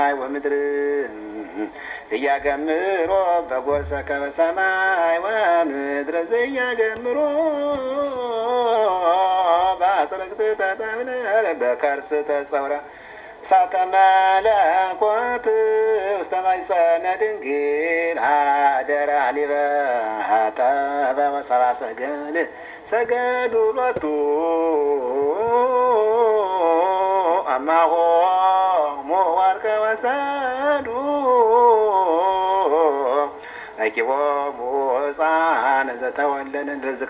ወምድር ዘያገምሮ በጎርሰ ከበሰማይ ወምድር ዘያገምሮ ባስረግት ተጣብነ በከርስ ተጸውረ እሳተ መለኮት ውስተ ማኅፀነ ድንግል አደራ ሊበ ጠበበ ሰብአ ሰገል ሰገዱ ሎቱ አማሆሙ ወርቀ ወሰዱ ረኪቦሙ ሕፃነ ዘተወለደ